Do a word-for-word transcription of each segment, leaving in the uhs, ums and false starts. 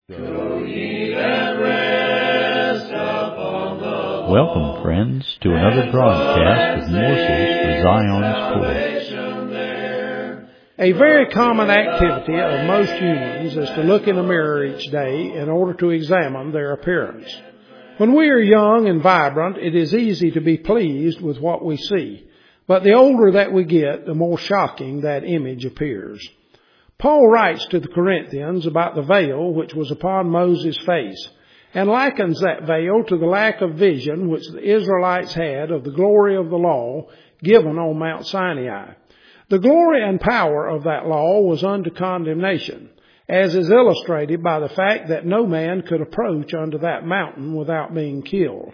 Go ye and rest upon the Lord. Welcome, friends, to another broadcast of Morsels for Zion's Poor. A very common activity of most humans is to look in a mirror each day in order to examine their appearance. When we are young and vibrant, it is easy to be pleased with what we see. But the older that we get, the more shocking that image appears. Paul writes to the Corinthians about the veil which was upon Moses' face, and likens that veil to the lack of vision which the Israelites had of the glory of the law given on Mount Sinai. The glory and power of that law was unto condemnation, as is illustrated by the fact that no man could approach unto that mountain without being killed.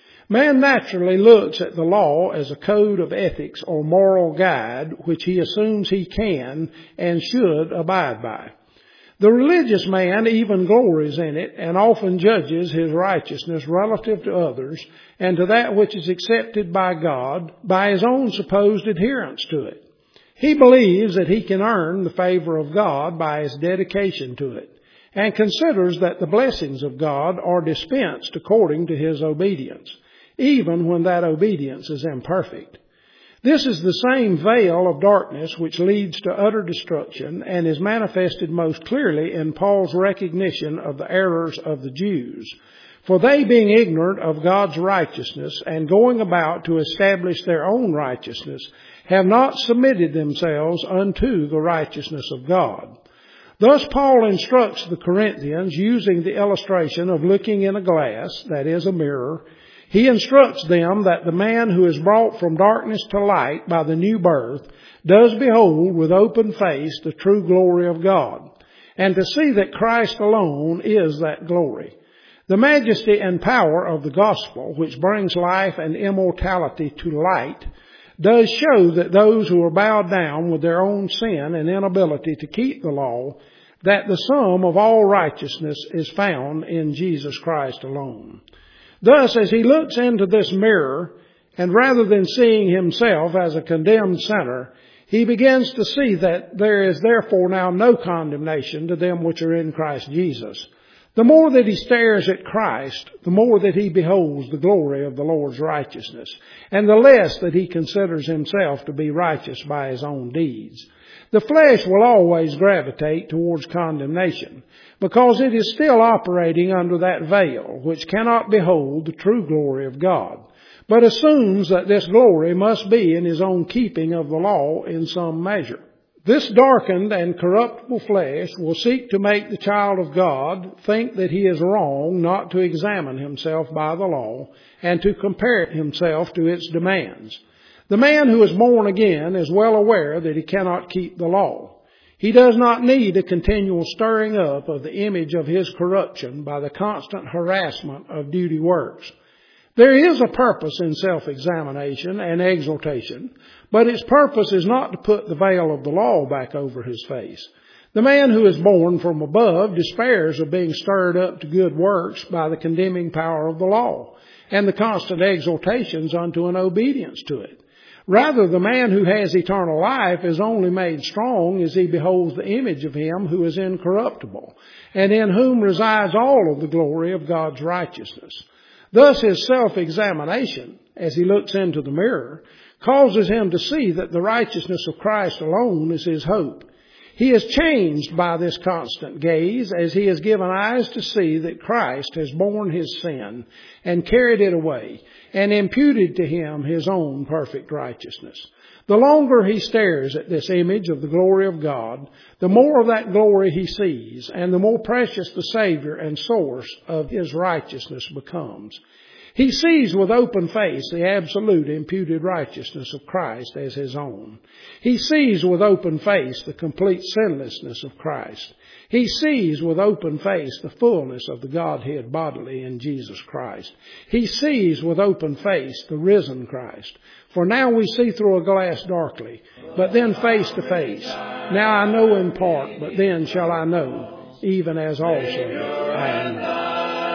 Man naturally looks at the law as a code of ethics or moral guide which he assumes he can and should abide by. The religious man even glories in it and often judges his righteousness relative to others and to that which is accepted by God by his own supposed adherence to it. He believes that he can earn the favor of God by his dedication to it, and considers that the blessings of God are dispensed according to his obedience, even when that obedience is imperfect. This is the same veil of darkness which leads to utter destruction and is manifested most clearly in Paul's recognition of the errors of the Jews. For they, being ignorant of God's righteousness and going about to establish their own righteousness, have not submitted themselves unto the righteousness of God. Thus Paul instructs the Corinthians using the illustration of looking in a glass, that is a mirror. He instructs them that the man who is brought from darkness to light by the new birth does behold with open face the true glory of God, and to see that Christ alone is that glory. The majesty and power of the gospel, which brings life and immortality to light, does show that those who are bowed down with their own sin and inability to keep the law, that the sum of all righteousness is found in Jesus Christ alone. Thus, as he looks into this mirror, and rather than seeing himself as a condemned sinner, he begins to see that there is therefore now no condemnation to them which are in Christ Jesus. The more that he stares at Christ, the more that he beholds the glory of the Lord's righteousness, and the less that he considers himself to be righteous by his own deeds. The flesh will always gravitate towards condemnation, because it is still operating under that veil, which cannot behold the true glory of God, but assumes that this glory must be in his own keeping of the law in some measure. This darkened and corruptible flesh will seek to make the child of God think that he is wrong not to examine himself by the law and to compare himself to its demands. The man who is born again is well aware that he cannot keep the law. He does not need a continual stirring up of the image of his corruption by the constant harassment of duty works. There is a purpose in self-examination and exhortation, but its purpose is not to put the veil of the law back over his face. The man who is born from above despairs of being stirred up to good works by the condemning power of the law and the constant exhortations unto an obedience to it. Rather, the man who has eternal life is only made strong as he beholds the image of him who is incorruptible, and in whom resides all of the glory of God's righteousness. Thus his self-examination, as he looks into the mirror, causes him to see that the righteousness of Christ alone is his hope. He is changed by this constant gaze as he is given eyes to see that Christ has borne his sin and carried it away and imputed to him his own perfect righteousness. The longer he stares at this image of the glory of God, the more of that glory he sees, and the more precious the Savior and source of his righteousness becomes. He sees with open face the absolute imputed righteousness of Christ as his own. He sees with open face the complete sinlessness of Christ. He sees with open face the fullness of the Godhead bodily in Jesus Christ. He sees with open face the risen Christ. For now we see through a glass darkly, but then face to face. Now I know in part, but then shall I know, even as also I am.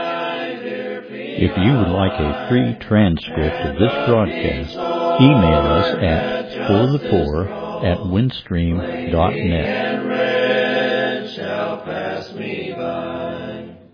If you would like a free transcript of this broadcast, email us at for the poor at windstream dot net.